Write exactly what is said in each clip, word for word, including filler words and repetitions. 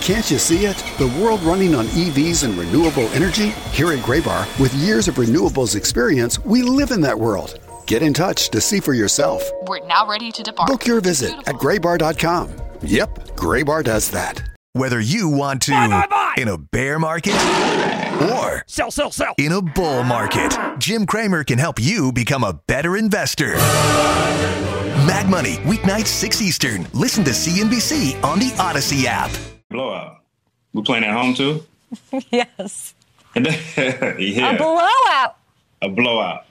Can't you see it? The world running on E Vs and renewable energy? Here at Graybar, with years of renewables experience, we live in that world. Get in touch to see for yourself. We're now ready to depart. Book your visit at graybar dot com. Yep, Graybar does that. Whether you want to buy, buy, buy. in a bear market or sell, sell, sell. in a bull market, Jim Cramer can help you become a better investor. Mad Money, weeknights six Eastern. Listen to C N B C on the Odyssey app. Blowout. We playing at home too? Yes. Yeah. A blowout. A blowout.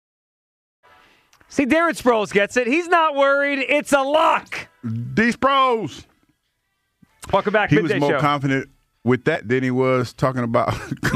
See, Darren Sproles gets it. He's not worried. It's a lock. D Sproles. Welcome back. He Midday was more Show. confident with that than he was talking about.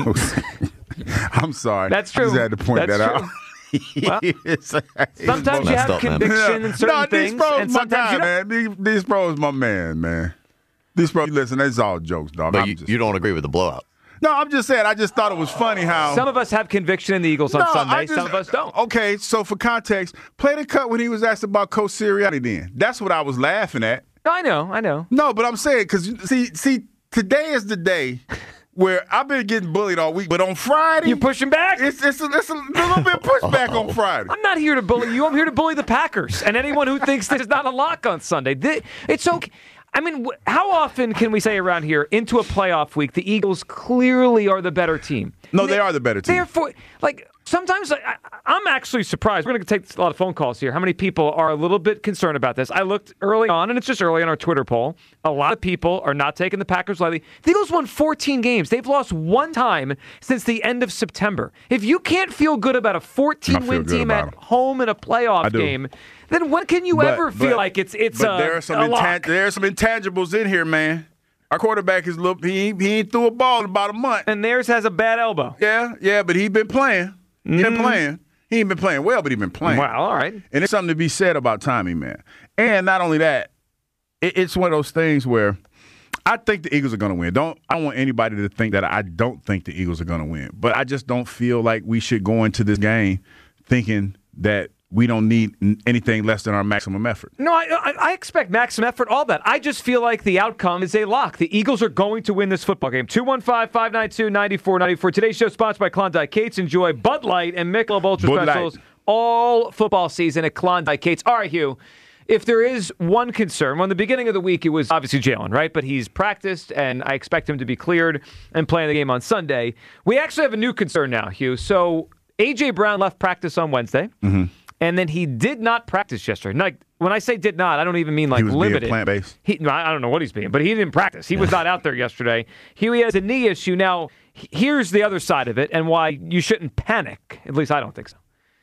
I'm sorry. That's true. I just had to point That's that true. out. Well, It's- sometimes you have up, man. conviction in certain no, things, D Sproles and my sometimes guy, you don't. man. D, D Sproles my man, man. D Sproles, listen, that's all jokes, dog. But I'm you, just, you don't agree with the blowout. no, I'm just saying. I just thought it was funny how Some of us have conviction in the Eagles on No, Sunday. I just- Some of us don't. Okay, so for context, play the cut when he was asked about Coach Sirianni. Then that's what I was laughing at. I know, I know. No, but I'm saying because see, see, today is the day where I've been getting bullied all week, but on Friday, You pushing back? it's it's a, it's a little bit pushback on Friday. I'm not here to bully you. I'm here to bully the Packers and anyone who thinks this is not a lock on Sunday. Thi- It's okay. I mean, wh- how often can we say around here, into a playoff week, the Eagles clearly are the better team? No, they are the better team. Therefore, like, sometimes I, I- I'm actually surprised. We're going to take a lot of phone calls here. How many people are a little bit concerned about this? I looked early on, and it's just early on our Twitter poll. A lot of people are not taking the Packers lightly. The Eagles won fourteen games. They've lost one time since the end of September. If you can't feel good about a I feel fourteen-win good team about at 'em. home in a playoff I do. game, then when can you But- ever feel but- like it's it's but a, there are some a intan- lock? there are some intangibles in here, man. Our quarterback is little. He ain't, he ain't threw a ball in about a month. And theirs has a bad elbow. Yeah, yeah, but he been playing. He been playing. He ain't been playing well, but he been playing. Wow, all right. And it's something to be said about timing, man. And not only that, it, it's one of those things where I think the Eagles are going to win. Don't I don't want anybody to think that I don't think the Eagles are going to win. But I just don't feel like we should go into this game thinking that we don't need n- anything less than our maximum effort. No, I, I I expect maximum effort, all that. I just feel like the outcome is a lock. The Eagles are going to win this football game. two one five, five nine two, nine four nine four. Today's show sponsored by Klondike Kates. Enjoy Bud Light and Michelob Ultra Bud Light. Specials all football season at Klondike Kates. All right, Hugh. If there is one concern, well, in the beginning of the week, it was obviously Jalen, right? But he's practiced, and I expect him to be cleared and playing the game on Sunday. We actually have a new concern now, Hugh. So A J. Brown left practice on Wednesday. Mm-hmm. And then he did not practice yesterday. Like, when I say did not, I don't even mean like He was being limited. plant-based. He, no, I don't know what he's being, but he didn't practice. He was not out there yesterday. He has a knee issue. Now, he- here's the other side of it and why you shouldn't panic. At least I don't think so.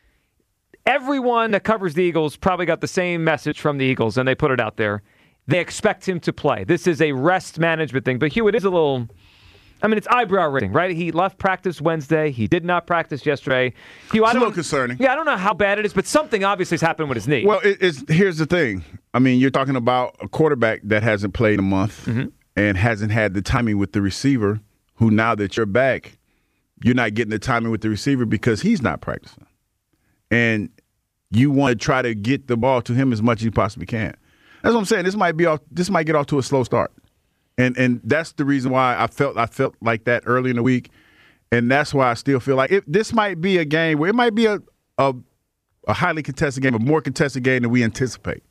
Everyone that covers the Eagles probably got the same message from the Eagles, and they put it out there. They expect him to play. This is a rest management thing. But, Hugh, it is a little... I mean, it's eyebrow raising, right? He left practice Wednesday. He did not practice yesterday. Hugh, I It's a don't, little concerning. Yeah, I don't know how bad it is, but something obviously has happened with his knee. Well, it, it's here's the thing. I mean, you're talking about a quarterback that hasn't played a month Mm-hmm. and hasn't had the timing with the receiver, who now that you're back, you're not getting the timing with the receiver because he's not practicing. And you want to try to get the ball to him as much as you possibly can. That's what I'm saying. This might be off, this might get off to a slow start. And and that's the reason why I felt I felt like that early in the week. And that's why I still feel like it, this might be a game where it might be a, a a highly contested game, a more contested game than we anticipate.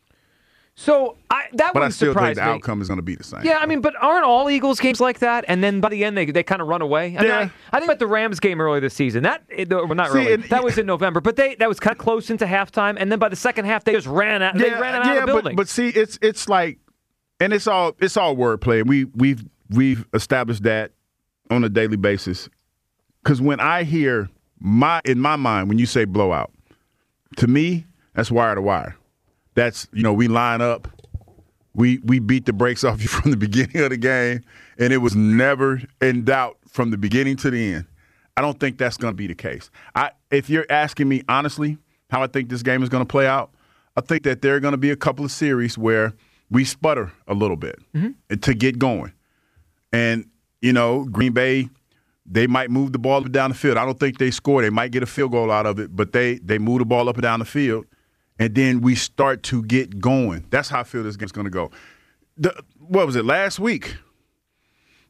So I, that But I wouldn't still think surprise the me. outcome is going to be the same. Yeah, I mean, but aren't all Eagles games like that? And then by the end, they they kind of run away. I mean, Yeah. I, I think about the Rams game earlier this season. That it, well, not See, early. and- that was in November, but they that was kind of close into halftime. And then by the second half, they just ran out. they ran out yeah, of the building. But, but see, it's it's like, and it's all it's all wordplay. We we've we've established that on a daily basis. Because when I hear my in my mind when you say blowout, to me that's wire to wire. That's you know we line up, we we beat the brakes off you from the beginning of the game, and it was never in doubt from the beginning to the end. I don't think that's going to be the case. I if you're asking me honestly how I think this game is going to play out, I think that there are going to be a couple of series where we sputter a little bit mm-hmm. to get going. And, you know, Green Bay, they might move the ball up and down the field. I don't think they score. They might get a field goal out of it, but they they move the ball up and down the field, and then we start to get going. That's how I feel this game's going to go. The, what was it, last week?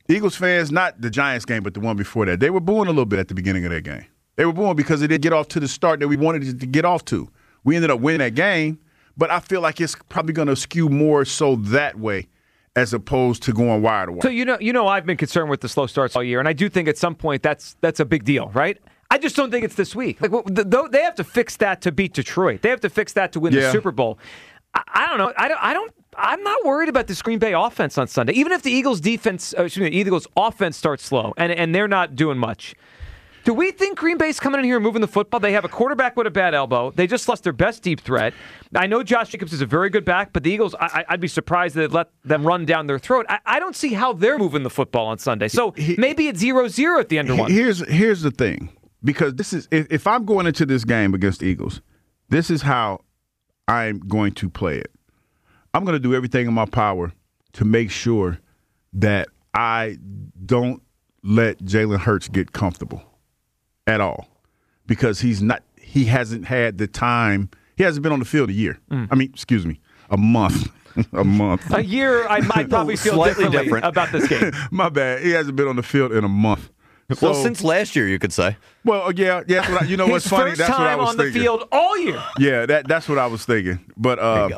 Eagles fans, not the Giants game, but the one before that, they were booing a little bit at the beginning of that game. They were booing because it didn't get off to the start that we wanted it to get off to. We ended up winning that game, but I feel like it's probably going to skew more so that way as opposed to going wire to wire. So you know, you know, I've been concerned with the slow starts all year, and I do think at some point that's that's a big deal, right? I just don't think it's this week. Like, they have to fix that to beat Detroit. They have to fix that to win yeah. the Super Bowl. I, I don't know. I don't. I don't. I'm not worried about this Green Bay offense on Sunday. Even if the Eagles defense, uh, excuse me, the Eagles offense starts slow and and they're not doing much. Do we think Green Bay's coming in here and moving the football? They have a quarterback with a bad elbow. They just lost their best deep threat. I know Josh Jacobs is a very good back, but the Eagles, I, I'd be surprised that they'd let them run down their throat. I, I don't see how they're moving the football on Sunday. So he, maybe it's zero zero at the end of one. Here's here's the thing, because this is if, if I'm going into this game against the Eagles, this is how I'm going to play it. I'm going to do everything in my power to make sure that I don't let Jalen Hurts get comfortable at all, because he's not. He hasn't had the time. He hasn't been on the field a year. Mm. I mean, excuse me, a month. a month. A year. I might probably feel differently different. about this game. My bad. He hasn't been on the field in a month. Well, so, since last year, you could say. Well, yeah, yeah. That's what I, you know what's His funny? First That's what I time was on thinking. the field all year. Yeah, that that's what I was thinking. But uh, there you go.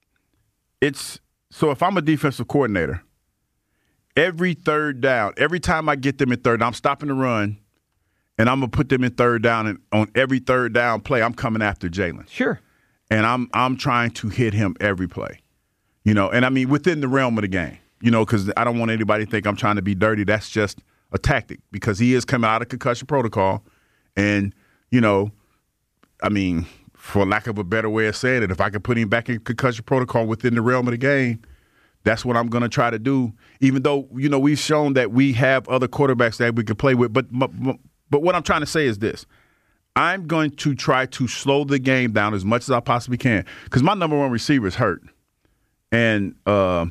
It's so if I'm a defensive coordinator, every third down, every time I get them in third, I'm stopping the run, and I'm gonna put them in third down. And on every third down play, I'm coming after Jalen. Sure. And I'm I'm trying to hit him every play. You know, and I mean within the realm of the game. You know, because I don't want anybody to think I'm trying to be dirty. That's just a tactic, because he is coming out of concussion protocol. And, you know, I mean, for lack of a better way of saying it, if I could put him back in concussion protocol within the realm of the game, that's what I'm going to try to do, even though, you know, we've shown that we have other quarterbacks that we can play with. But, but what I'm trying to say is this. I'm going to try to slow the game down as much as I possibly can, because my number one receiver is hurt. And uh,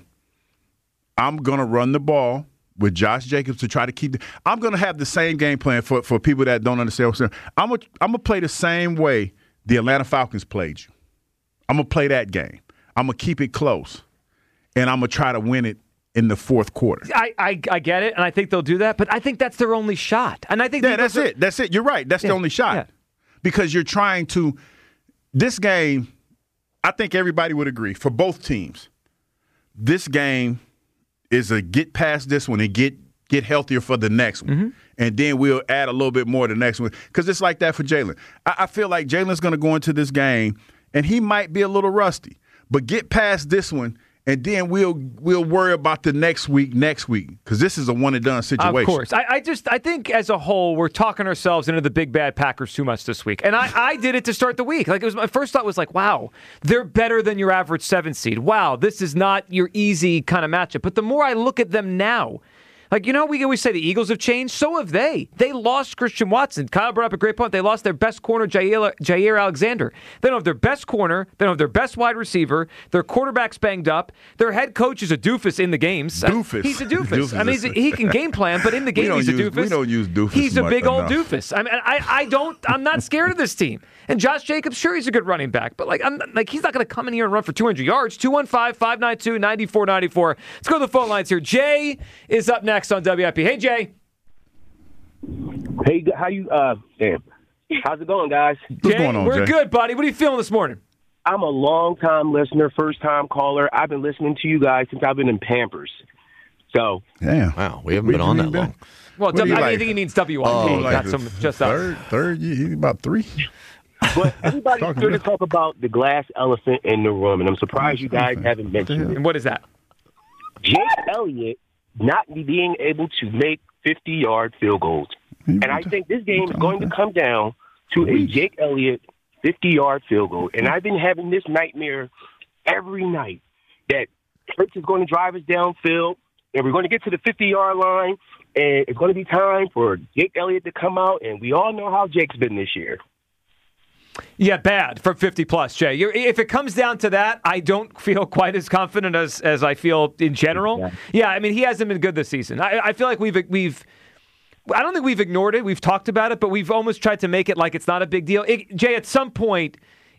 I'm going to run the ball with Josh Jacobs to try to keep the, I'm going to have the same game plan for, for people that don't understand what's going on. I'm going I'm going to play the same way the Atlanta Falcons played you. I'm going to play that game. I'm going to keep it close, and I'm going to try to win it in the fourth quarter. I, I I get it, and I think they'll do that, but I think that's their only shot. And I think yeah, that's are, it. That's it. You're right. That's yeah, the only shot. Yeah. Because you're trying to – this game, I think everybody would agree, for both teams, this game – is a get past this one and get get healthier for the next one. Mm-hmm. And then we'll add a little bit more to the next one. Because it's like that for Jalen. I, I feel like Jalen's going to go into this game, and he might be a little rusty. But get past this one, and then we'll we'll worry about the next week next week. Because this is a one-and-done situation. Of course. I, I just I think as a whole, we're talking ourselves into the big bad Packers too much this week. And I, I did it to start the week. Like it was my first thought was like, wow, they're better than your average seven seed. Wow, this is not your easy kind of matchup. But the more I look at them now, like, you know, we always say the Eagles have changed. So have they. They lost Christian Watson. Kyle brought up a great point. They lost their best corner, Jair, Jair Alexander. They don't have their best corner. They don't have their best wide receiver. Their quarterback's banged up. Their head coach is a doofus in the games. Doofus. He's a doofus. doofus. I mean, he's a, he can game plan, but in the game he's use, a doofus. We don't use doofus He's a big old enough. doofus. I mean, I, I don't. I'm not scared of this team. And Josh Jacobs, sure, he's a good running back, but like, I'm like, he's not going to come in here and run for two hundred yards. two one five, five nine two, nine four nine four. Let's go to the phone lines here. Jay is up next on W I P. Hey, Jay. Hey, how you? Uh, damn. How's it going, guys? What's Jay, going on, we're Jay? good, buddy. What are you feeling this morning? I'm a long-time listener, first-time caller. I've been listening to you guys since I've been in Pampers. So, damn. Wow, we haven't Where been you on that been? long. Well, What do w- you I like? think he means W I P. Oh, not Like some the just third, third, he's about three. but everybody's Talking here to about- talk about the glass elephant in the room, and I'm surprised you guys haven't mentioned it. And what is that? Jake Elliott not being able to make fifty-yard field goals. And I think this game is going to come down to a Jake Elliott fifty-yard field goal. And I've been having this nightmare every night that Hurts is going to drive us downfield, and we're going to get to the fifty-yard line, and it's going to be time for Jake Elliott to come out, and we all know how Jake's been this year. Yeah, bad from fifty plus, Jay. You're, if it comes down to that, I don't feel quite as confident as, as I feel in general. Yeah. yeah, I mean, he hasn't been good this season. I, I feel like we've we've. I don't think we've ignored it. We've talked about it, but we've almost tried to make it like it's not a big deal. It, Jay, at some point,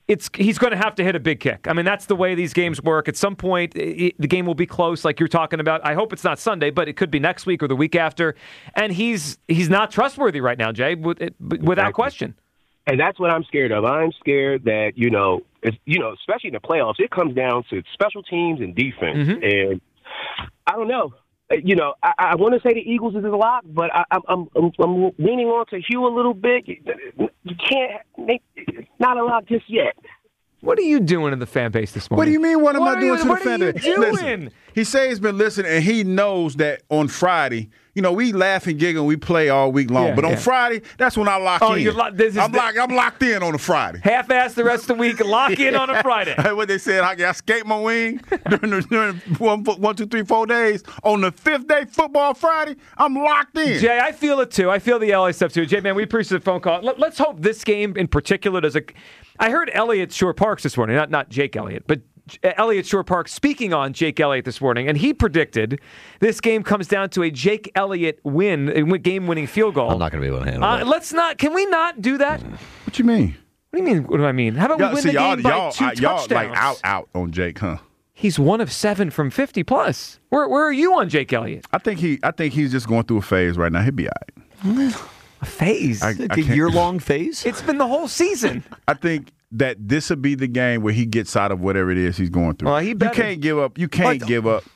it's he's going to have to hit a big kick. I mean, that's the way these games work. At some point, it, the game will be close, like you're talking about. I hope it's not Sunday, but it could be next week or the week after. And he's he's not trustworthy right now, Jay, with, without Exactly. question. And that's what I'm scared of. I'm scared that, you know, it's, you know, especially in the playoffs, it comes down to special teams and defense. Mm-hmm. And I don't know. You know, I, I want to say the Eagles is a lock, but I, I'm, I'm I'm leaning on to Hugh a little bit. You can't make not a lock just yet. What are you doing in the fan base this morning? What do you mean? What am What I are doing you- to the what are fan you base? doing? Listen, he says he's been listening, and he knows that on Friday, you know, we laugh and giggle, and we play all week long. Yeah, but on yeah. Friday, that's when I lock Oh, in. you're lo- this is I'm the- locked. I'm locked in on a Friday. Half-ass the rest of the week, lock in on a Friday. What they said, I got skate my wing during, the, during one, one, two, three, four days. On the fifth day, football Friday, I'm locked in. Jay, I feel it too. I feel the L A stuff too. Jay, man, we appreciate the phone call. Let, let's hope this game in particular does a. I heard Elliott Shore Parks this morning, not not Jake Elliott, but Elliott Shore Parks speaking on Jake Elliott this morning, and he predicted this game comes down to a Jake Elliott win, a game-winning field goal. I'm not going to be able to handle Uh, that. let's not. Can we not do that? What What you mean? do you mean? What do I mean? How about Y'all, we win see, the y'all, game by y'all, two I- y'all touchdowns? like out, out on Jake, huh? He's one of seven from fifty plus. Where where are you on Jake Elliott? I think he, I think he's just going through a phase right now. He'll be all right. A phase. I- Like I a can't- year-long phase? It's been the whole season. I think that this will be the game where he gets out of whatever it is he's going through. Well, he you better. can't give up. You can't What? give up.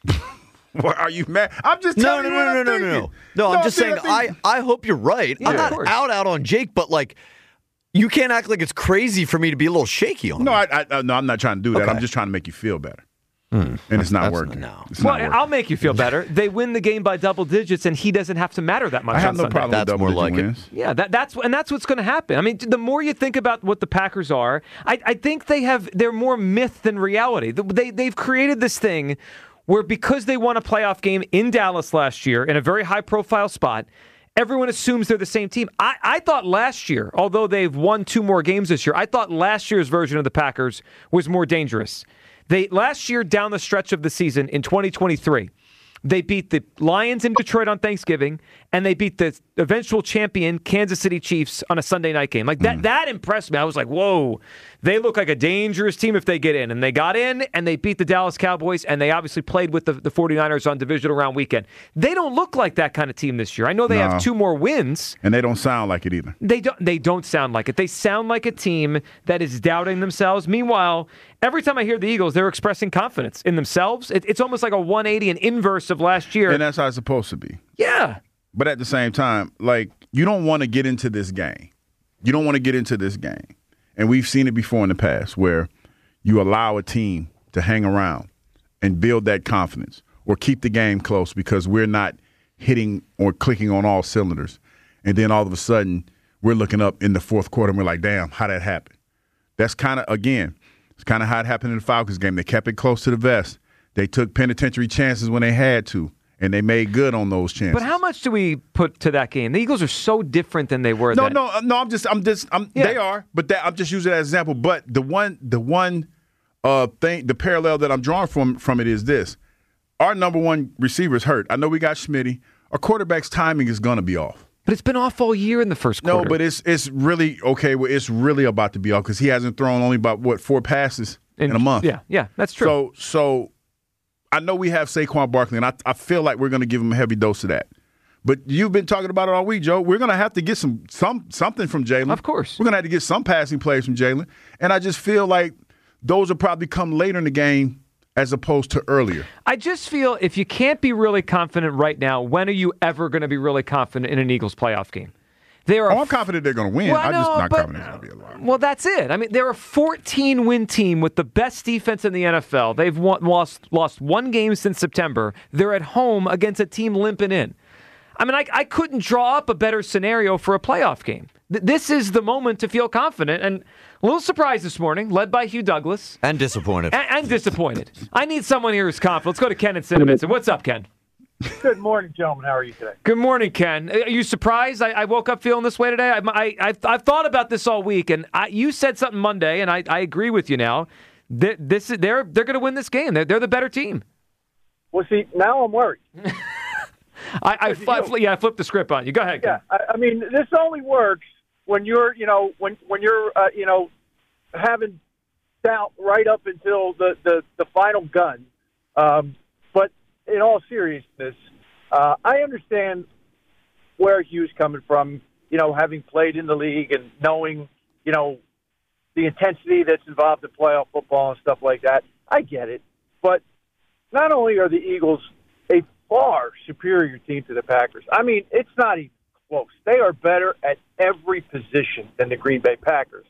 What, are you mad? I'm just No, telling no, you no, what no, I'm no, no, no. thinking. No, I'm just saying, think- I, I hope you're right. Yeah, I'm of not course. out, out on Jake, but, like, you can't act like it's crazy for me to be a little shaky on No, him. I, I, no, I'm not trying to do that. Okay. I'm just trying to make you feel better. And it's not That's- working. no. It's Well, not working. I'll make you feel better. They win the game by double digits, and he doesn't have to matter that much. I have on no Sunday. problem That's with more double-digit like it. wins. Yeah, that, that's and that's what's going to happen. I mean, the more you think about what the Packers are, I, I think they have they're more myth than reality. They they've created this thing where because they won a playoff game in Dallas last year in a very high profile spot, everyone assumes they're the same team. I, I thought last year, although they've won two more games this year, I thought last year's version of the Packers was more dangerous. They last year down the stretch of the season in twenty twenty-three, they beat the Lions in Detroit on Thanksgiving, and they beat the eventual champion Kansas City Chiefs on a Sunday night game. Like that, that impressed me. I was like, whoa, they look like a dangerous team if they get in. And they got in, and they beat the Dallas Cowboys, and they obviously played with the, the 49ers on divisional round weekend. They don't look like that kind of team this year. I know they No. have two more wins. And they don't sound like it either. They don't. They don't sound like it. They sound like a team that is doubting themselves. Meanwhile, every time I hear the Eagles, they're expressing confidence in themselves. It, it's almost like a one eighty, an inverse of last year. And that's how it's supposed to be. Yeah. But at the same time, like, you don't want to get into this game. You don't want to get into this game. And we've seen it before in the past where you allow a team to hang around and build that confidence or keep the game close because we're not hitting or clicking on all cylinders. And then all of a sudden, we're looking up in the fourth quarter and we're like, damn, how that happened? That's kind of, again, it's kind of how it happened in the Falcons game. They kept it close to the vest. They took penitentiary chances when they had to. And they made good on those chances. But how much do we put to that game? The Eagles are so different than they were. No, then. no, no. I'm just, I'm just, I'm. Yeah. They are, but that, I'm just using that as an example. But the one, the one uh, thing, the parallel that I'm drawing from from it is this: our number one receiver is hurt. I know we got Schmitty. Our quarterback's timing is going to be off. But it's been off all year in the first quarter. No, but it's it's really okay. Well, it's really about to be off because he hasn't thrown only about what four passes in, in a month. Yeah, yeah, that's true. So, so I know we have Saquon Barkley, and I, I feel like we're going to give him a heavy dose of that. But you've been talking about it all week, Joe. We're going to have to get some some something from Jalen. Of course. We're going to have to get some passing plays from Jalen. And I just feel like those will probably come later in the game as opposed to earlier. I just feel if you can't be really confident right now, when are you ever going to be really confident in an Eagles playoff game? They are Oh, I'm confident they're going to win. Well, I'm just no, not but- confident it's going to be a lot. Well, that's it. I mean, they're a fourteen-win team with the best defense in the N F L. They've won, lost lost one game since September. They're at home against a team limping in. I mean, I, I couldn't draw up a better scenario for a playoff game. Th- this is the moment to feel confident. And a little surprised this morning, led by Hugh Douglas. And disappointed. And, and disappointed. I need someone here who's confident. Let's go to Ken and Cinnamon. What's up, Ken? Good morning, gentlemen. How are you today? Good morning, Ken. Are you surprised I, I woke up feeling this way today? I, I, I've, I've thought about this all week, and I, you said something Monday, and I, I agree with you now. Th- This is, they're they're going to win this game. They're, they're the better team. Well, see, now I'm worried. I, I, fl- fl- yeah, I flipped the script on you. Go ahead, Ken. Yeah, I, I mean, this only works when you're, you know, when when you're, uh, you know, having doubt right up until the, the, the final gun. Um, but in all seriousness, uh, I understand where Hugh's coming from, you know, having played in the league and knowing, you know, the intensity that's involved in playoff football and stuff like that. I get it. But not only are the Eagles a far superior team to the Packers, I mean, it's not even close. They are better at every position than the Green Bay Packers.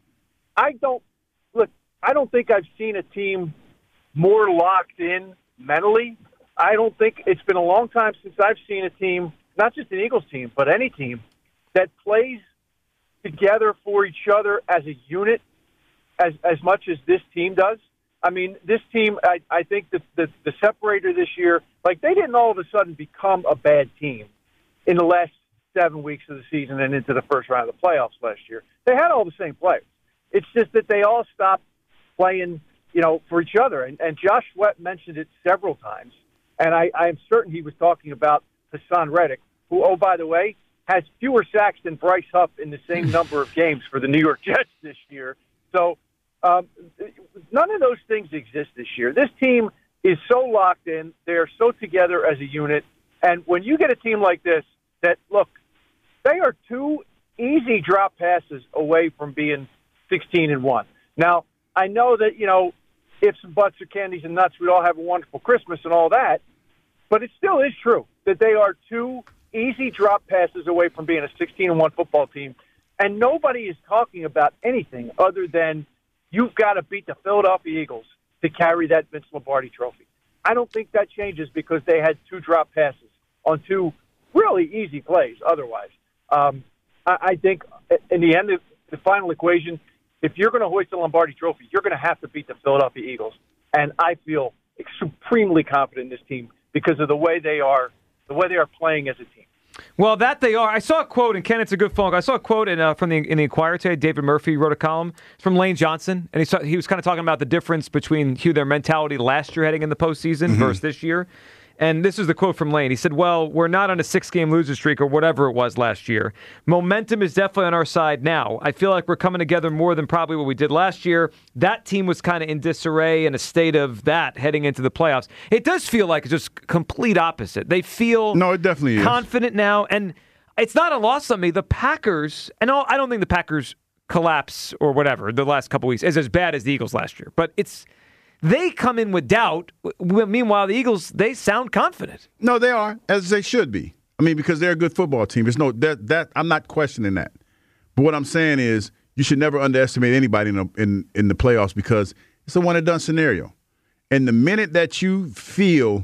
I don't, look, I don't think I've seen a team more locked in mentally. I don't think it's been a long time since I've seen a team, not just an Eagles team, but any team that plays together for each other as a unit as as much as this team does. I mean, this team, I, I think that the, the separator this year, like they didn't all of a sudden become a bad team in the last seven weeks of the season and into the first round of the playoffs last year. They had all the same players. It's just that they all stopped playing, you know, for each other. And, and Josh Sweat mentioned it several times, and I, I am certain he was talking about Hassan Reddick, who, oh, by the way, has fewer sacks than Bryce Huff in the same number of games for the New York Jets this year. So um, none of those things exist this year. This team is so locked in. They're so together as a unit. And when you get a team like this that, look, they are two easy drop passes away from being sixteen and one. Now, I know that, you know, ifs and buts or candies and nuts, we'd all have a wonderful Christmas and all that, but it still is true that they are two easy drop passes away from being a sixteen and one football team, and nobody is talking about anything other than you've got to beat the Philadelphia Eagles to carry that Vince Lombardi trophy. I don't think that changes because they had two drop passes on two really easy plays otherwise. Um, I, I think in the end of the final equation, if you're going to hoist the Lombardi trophy, you're going to have to beat the Philadelphia Eagles. And I feel supremely confident in this team because of the way they are, the way they are playing as a team. Well, that they are. I saw a quote, and Ken, it's a good phone. I saw a quote in, uh, from the in the Inquirer today. David Murphy wrote a column. It's from Lane Johnson, and he saw, he was kind of talking about the difference between Hugh, their mentality last year heading in the postseason mm-hmm. versus this year. And this is the quote from Lane. He said, well, we're not on a six-game loser streak or whatever it was last year. Momentum is definitely on our side now. I feel like we're coming together more than probably what we did last year. That team was kind of in disarray and a state of that heading into the playoffs. It does feel like it's just complete opposite. They feel no, it definitely is. confident now. And it's not a loss on me. The Packers, and I don't think the Packers collapse or whatever the last couple weeks is as bad as the Eagles last year. But it's they come in with doubt. Meanwhile, the Eagles, they sound confident. No, they are, as they should be. I mean, because they're a good football team. There's no that that I'm not questioning that. But what I'm saying is you should never underestimate anybody in the, in, in the playoffs because it's a one-and-done scenario. And the minute that you feel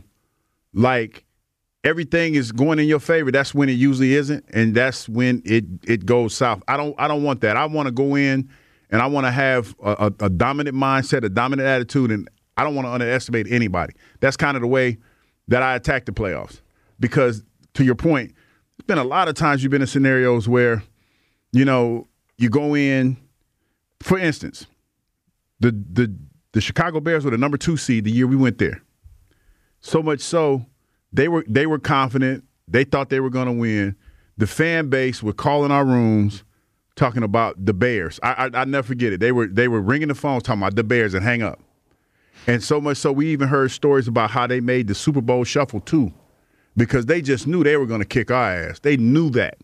like everything is going in your favor, that's when it usually isn't, and that's when it, it goes south. I don't I don't want that. I want to go in and I want to have a, a, a dominant mindset, a dominant attitude, and I don't want to underestimate anybody. That's kind of the way that I attack the playoffs. Because, to your point, there's been a lot of times you've been in scenarios where, you know, you go in, for instance, the the the Chicago Bears were the number two seed the year we went there. So much so, they were they were confident. They thought they were going to win. The fan base were calling our rooms, talking about the Bears. I, I I never forget it. They were they were ringing the phones talking about the Bears and hang up. And so much so we even heard stories about how they made the Super Bowl shuffle too, because they just knew they were going to kick our ass. They knew that.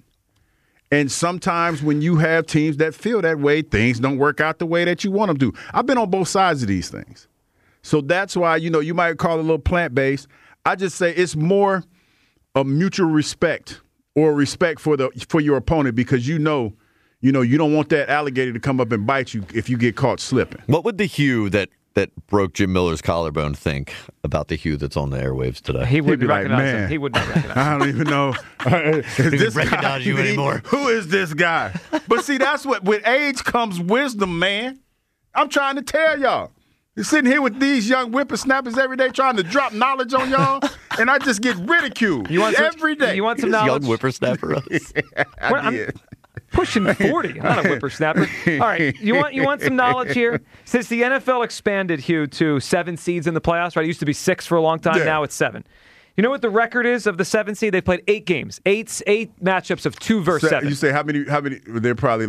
And sometimes when you have teams that feel that way, things don't work out the way that you want them to. I've been on both sides of these things. So that's why, you know, you might call it a little plant-based. I just say it's more a mutual respect or respect for the for your opponent because you know You know, you don't want that alligator to come up and bite you if you get caught slipping. What would the Hugh that, that broke Jim Miller's collarbone think about the Hugh that's on the airwaves today? He wouldn't like, recognize man, him. He wouldn't recognize him. I don't even know. Is this recognize guy, you anymore. Who is this guy? But see, that's what, with age comes wisdom, man. I'm trying to tell y'all. You're sitting here with these young whippersnappers every day trying to drop knowledge on y'all, and I just get ridiculed you want some, every day. You want some knowledge? Young whippersnapper us. Yeah, I well, did. I'm pushing forty. I'm not a whippersnapper. All right, you want you want some knowledge here? Since the N F L expanded, Hugh, to seven seeds in the playoffs, right? It used to be six for a long time. Yeah. Now it's seven. You know what the record is of the seven seed? They played eight games, eight eight matchups of two versus So, seven. you say how many? How many? They're probably like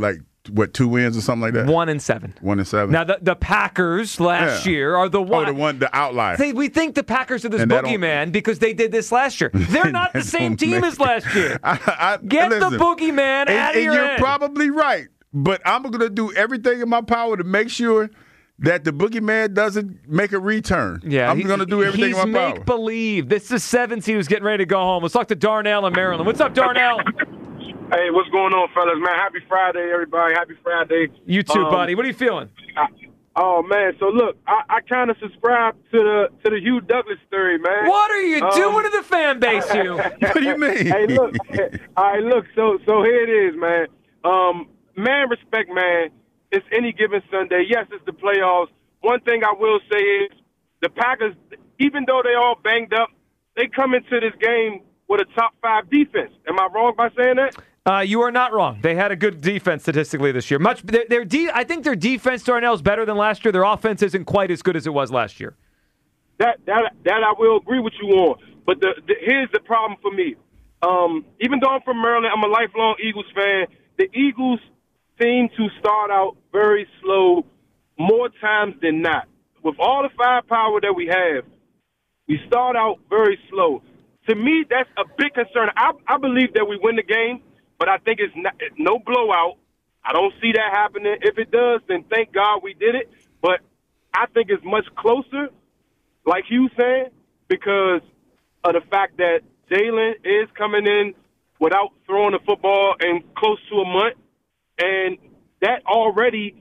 what, two wins or something like that? One and seven. One and seven. Now, the, the Packers last Yeah. year are the one. Oh, the one, the outlier. They, we think the Packers are this And that don't- boogeyman because they did this last year. They're not the That same don't team make as last year. I, I, Get listen, the boogeyman and, out of and your you're head. probably right, but I'm going to do everything in my power to make sure that the boogeyman doesn't make a return. Yeah, I'm he- going to do everything he's in my power. make believe. This is seven seed who's getting ready to go home. Let's talk to Darnell in Maryland. What's up, Darnell? Hey, what's going on, fellas, man? Happy Friday, everybody. Happy Friday. You too, Um, buddy. What are you feeling? I, oh, man. So, look, I, I kind of subscribe to the to the Hugh Douglas theory, man. What are you Um, doing to the fan base, Hugh? What do you mean? Hey, look. All right, look. So, so here it is, man. Um, man, respect, man. It's any given Sunday. Yes, it's the playoffs. One thing I will say is the Packers, even though they all banged up, they come into this game with a top five defense. Am I wrong by saying that? Uh, you are not wrong. They had a good defense statistically this year. Much, their, their de- I think their defense, Darnell, is better than last year. Their offense isn't quite as good as it was last year. That that that I will agree with you on. But the, the here's the problem for me. Um, even though I'm from Maryland, I'm a lifelong Eagles fan. The Eagles seem to start out very slow more times than not. With all the firepower that we have, we start out very slow. To me, that's a big concern. I, I believe that we win the game, but I think it's not, no blowout. I don't see that happening. If it does, then thank God we did it. But I think it's much closer, like you saying, because of the fact that Jalen is coming in without throwing the football in close to a month. And that already,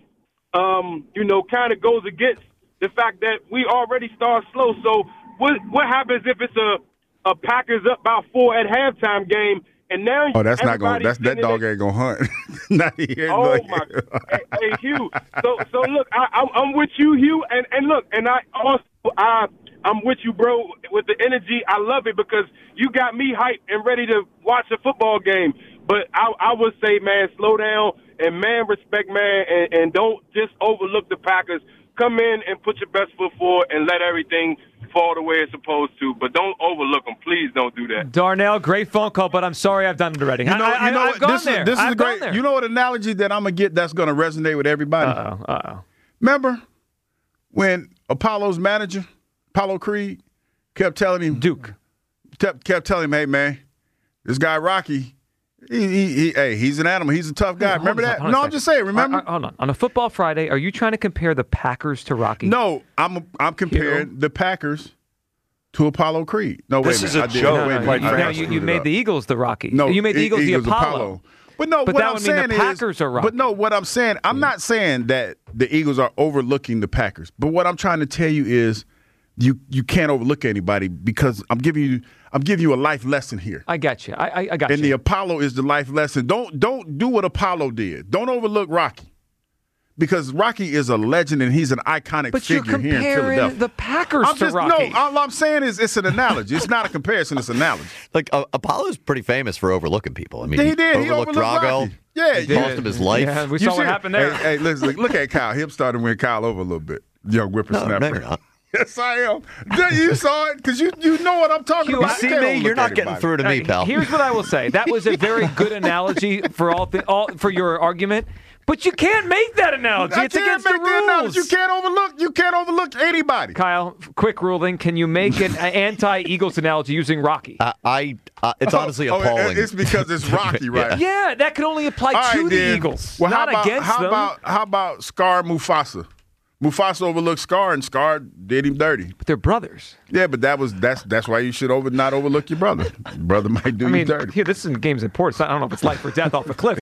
um, you know, kind of goes against the fact that we already start slow. So what what happens if it's a, a Packers up by four at halftime game, and now Oh, that's not going. everybody's That's that thinking dog ain't gonna hunt. Not here. Oh like- my! hey, hey, Hugh. So, so look, I, I'm, I'm with you, Hugh, and, and look, and I also I I'm with you, bro, with the energy. I love it because you got me hyped and ready to watch a football game. But I, I would say, man, slow down and man, respect, man, and, and don't just overlook the Packers. Come in and put your best foot forward and let everything fall the way it's supposed to. But don't overlook them. Please don't do that. Darnell, great phone call, but I'm sorry I've done it already. You know, I, I, you know I've what? gone This there. is this is I've a gone great. there. You know what analogy that I'm gonna get that's gonna resonate with everybody. Uh-oh, uh-oh. Remember when Apollo's manager, Apollo Creed, kept telling him, Duke, kept, kept telling him, hey man, this guy Rocky, he, he, he hey, he's an animal. He's a tough guy. Hold Remember on, that? hold on a No, I'm second. just saying. Remember? Uh, uh, hold on. On a football Friday, are you trying to compare the Packers to Rocky? No, I'm I'm comparing the Packers to Apollo Creed. No, This wait is a a minute. I did. joke, No, Wait a no, minute. you, I- no, I you, screwed you it made up. the Eagles the Rocky. No, you made the E- Eagles, the Apollo. But no, But what that I'm would mean the saying is, Packers are Rocky. but no, what I'm saying, I'm not saying that the Eagles are overlooking the Packers. But what I'm trying to tell you is, you you can't overlook anybody because I'm giving you I'm giving you a life lesson here. I got you. I, I, I got And you. the Apollo is the life lesson. Don't don't do what Apollo did. Don't overlook Rocky. Because Rocky is a legend and he's an iconic but you're figure here in comparing Philadelphia. the Packers I'm to just, Rocky. No, all I'm saying is it's an analogy. It's not a comparison. It's an analogy. Like uh, Apollo's pretty famous for overlooking people. I mean, Yeah, he did. He overlooked overlooked Drago. Rocky. Yeah, He cost him his life. Yeah, we You saw what see- happened there. Hey, hey listen, look, look at Kyle. Hip started to win Kyle over a little bit. Young No, whippersnapper. no, you're not. Yes, I am. You saw it because you you know what I'm talking Hugh, about. I- You See can't me? overlook You're not getting anybody. through to me, Uh, pal. Here's what I will say. That was a very good analogy for all, th- all for your argument, but you can't make that analogy. I It's can't against make the the rules. analogy. You can't overlook. You can't overlook anybody. Kyle, quick ruling. Can you make an anti-Eagles analogy using Rocky? I, I uh, it's honestly Oh, oh, appalling. It's because it's Rocky, right? yeah, that can only apply All to right, the then. Eagles, Well, not how about, against how them. about how about Scar Mufasa? Mufasa overlooked Scar, and Scar did him dirty. But they're brothers. Yeah, but that was that's that's why you should over not overlook your brother. Your brother might do I you mean, dirty. here, this is in games in ports. I don't know if it's life or death off a cliff.